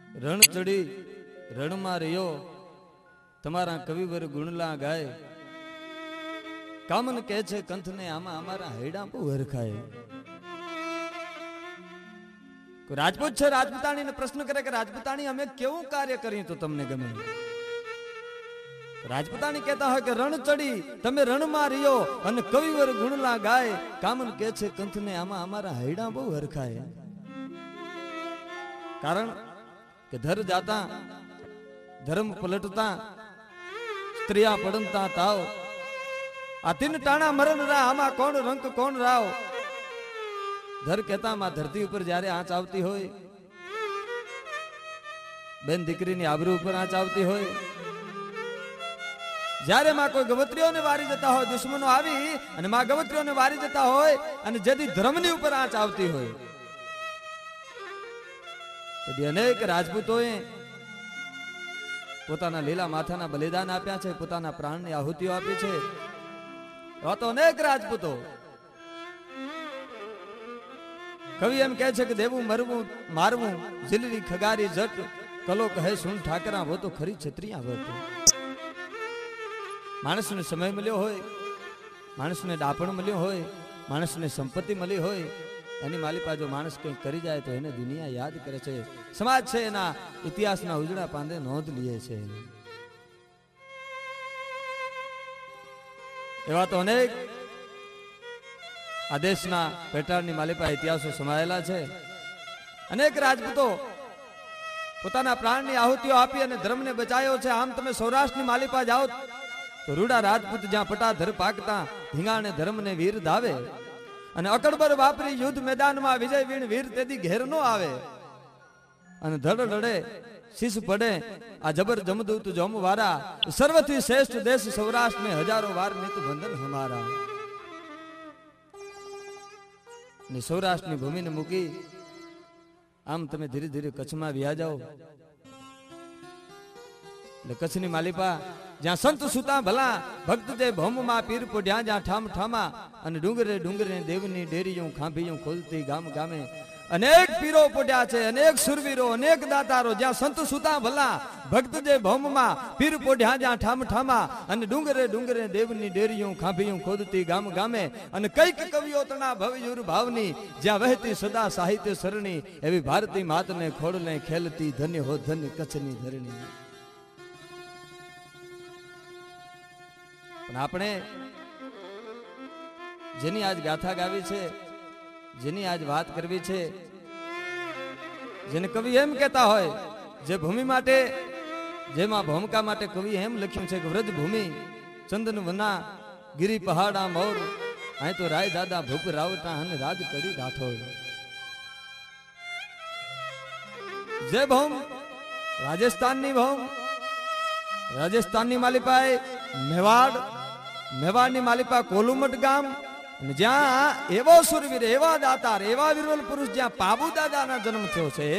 રણ ચડી રણમાં રહ્યો તમારા કવિવર ગુણલા ગાય કામન કહે છે કંથને આમાં અમારા હૈડા બહુ હરખાય. રાજપૂત છે રાજપૂતાણીને પ્રશ્ન કરે કે રાજપૂતાણી અમે કેવું કાર્ય કર્યું તો તમને ગમે? રાજપૂતાણી કહેતા હોય કે રણ ચડી તમે રણમાં રહ્યો અને કવિવર ગુણલા ગાય કામન કહે છે કંથને આમાં અમારા હૈડા બહુ હરખાય. કારણ કે ધર જાતા ધર્મ પલટતા સ્ત્રિયા પડતા તાવ આ તીન ટાણા મરણ રા આમાં કોણ રંક કોણ રાવ. ધર કહેતા માં ધરતી ઉપર જ્યારે આંચ આવતી હોય, બેન દીકરીની આબરૂ ઉપર આંચ આવતી હોય, જ્યારે માં કોઈ ગવત્રીઓને વારી જતા હોય, દુશ્મનો આવી અને માં ગવત્રીઓને વારી જતા હોય અને જેથી ધર્મની ઉપર આંચ આવતી હોય, તેથી અનેક રાજપૂતોએ પોતાના લીલા માથાના બલિદાન આપ્યા છે, પોતાના પ્રાણની આહુતિઓ આપી છે. એવા તો અનેક રાજપૂતો. કવિ એમ કહે છે કે દેવું મરવું મારવું જીલરી ખગારી જટ કલો કહે સુન ઠાકરા વો તો ખરી છત્રિયા વટ. માણસને સમય મળ્યો હોય, માણસને ડાપણ મળ્યો હોય, માણસને સંપત્તિ મળી હોય, એની માલિપા જો માણસ કંઈક કરી જાય તો એને દુનિયા યાદ કરે છે. સમાજ છે એના ઇતિહાસના ઉજળા પાંદે નોંધ લે છે. એવા તો અનેક આ દેશના પેટાળની માલિપા ઇતિહાસો સમાયેલા છે. અનેક રાજપૂતો પોતાના પ્રાણની આહુતિઓ આપી અને ધર્મને બચાવ્યો છે. આમ તમે સૌરાષ્ટ્રની માલિપા જાઓ તો રૂડા રાજપૂત જ્યાં પટાધર પાકતા ધીંગાણે ધર્મને વીર ધાવે અને અકડબર વાપરી યુદ્ધ મેદાનમાં વિજય વીણ વીર તેદી ઘેર નો આવે અને ધડ લડે શીશ પડે આ જબર જમદૂત જોમ વારા સર્વથી શ્રેષ્ઠ દેશ સૌરાષ્ટ્ર ને હજારો વાર નિત બંધન હમારા. ને સૌરાષ્ટ્રની ભૂમિને મૂકી આમ તમે ધીરે ધીરે કચ્છમાં વ્યા જાઓ એટલે કચ્છની માલિપા જ્યાં સંત સુતા ભલા ભક્ત જે ભૌમમાં પીર પોઢ્યા જ્યાં ઠામ ઠામા અને ડુંગરે ડુંગરે દેવની ડેરીયું ખાંભીયું ખોલતી ગામ ગામે અનેક પીરો પોઢ્યા છે, અનેક સુરવીરો, અનેક દાતારો જ્યાં સંત સુતા ભલા ભક્ત જે ભૌમમાં પીર પોઢ્યા જ્યાં ઠામ ઠામા અને ડુંગરે ડુંગરે દેવની ડેરીયું ખાંભીયું ખોદતી ગામ ગામે અને કઈક કવિઓ તણા ભવયુર ભાવની જ્યાં વહેતી સદા સાહિત્ય સરણી એવી ભારતી માતને ખોડલે ખેલતી ધન્ય હો ધન્ય કચ્છની ધરણી. પણ આપણે જેની આજ ગાથા ગાવી છે, જેની આજ વાત કરવી છે, જેને કવિ એમ કહેતા હોય જે ભૂમિ માટે જેમાં ભૂમિકા માટે કવિ એમ લખ્યું છે કે વ્રજ ભૂમિ ચંદન વના ગિરી પહાડા મોર અહીં તો રાય દાદા ભૂપ રાવટા અને રાજ કરી રાઠોડ. જે ભૂમ રાજસ્થાનની ભૂમ, રાજસ્થાનની માલિપાએ મેવાડની માલિપા કોલુમટ ગામ અને જ્યાં એવો સુરવીર, એવા દાતાર, એવા વીરવલ પુરુષ જ્યાં પાબુ દાદાના જન્મ થયો છે,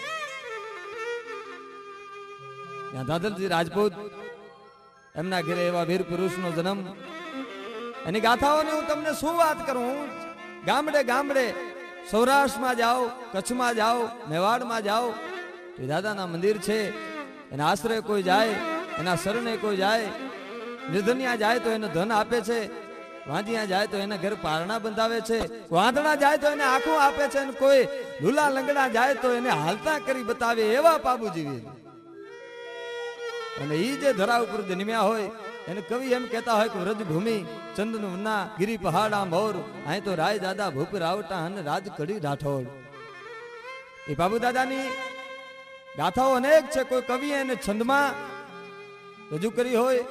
ત્યાં દાદરજી રાજપૂત એમના ઘરે એવા વીર પુરુષનો જન્મ. એની ગાથાઓની હું તમને શું વાત કરું. ગામડે ગામડે સૌરાષ્ટ્રમાં જાઓ, કચ્છમાં જાઓ, મેવાડમાં જાઓ તો દાદાના મંદિર છે, એના આશ્રય કોઈ જાય, એના શરણે કોઈ જાય, નિર્ધનિયા જાય તો એને ધન આપે છે, વાંધિયા જાય તો એને ઘર પારણા બંધાવે છે, વાંધણા જાય તો એને આંખો આપે છે, અને કોઈ લુલા લંગડા જાય તો એને હાલતા કરી બતાવે એવા પાબુજી. અને ઈ જે ધરા ઉપર જન્મ્યા હોય એને કવિ એમ કહેતા હોય કે વ્રજ ભૂમિ ચંદન વના ગિરી પહાડા મોર અહીં તો રાય દાદા ભૂપ રાવટા અને રાજ કડી રાઠોડ. એ બાબુ દાદાની ગાથાઓ અનેક છે. કોઈ કવિ એને છંદમાં રજૂ કરી હોય,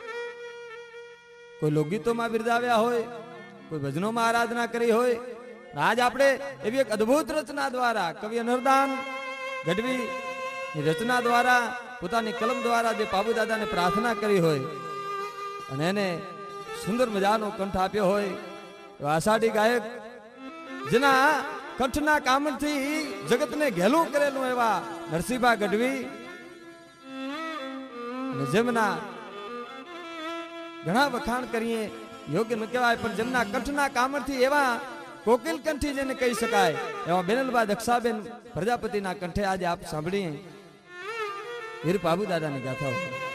કોઈ લોકગીતોમાં બિરદાવ્યા હોય, કોઈ ભજનોમાં આરાધના કરી હોય. આજ આપણે એવી એક અદ્ભુત રચના દ્વારા કવિ અનરદાન ગઢવી ની રચના દ્વારા પોતાની કલમ દ્વારા જે પાબુ દાદાને પ્રાર્થના કરી હોય અને એને સુંદર મજાનો કંઠ આપ્યો હોય એવા આષાઢી ગાયક જેના કંઠના કામથી જગતને ઘેલું કરેલું એવા નરસિંહભા ગઢવી અને જેમના ઘણા વખાણ કરીએ યોગ્ય ન કહેવાય, પણ જેમના કંઠના કામથી એવા કોકિલ કંઠી જેને કહી શકાય એવા બેનલબા દક્ષાબેન પ્રજાપતિના કંઠે આજે આપ સાંભળીએ વીર બાબુ દાદાની ગાથાઓ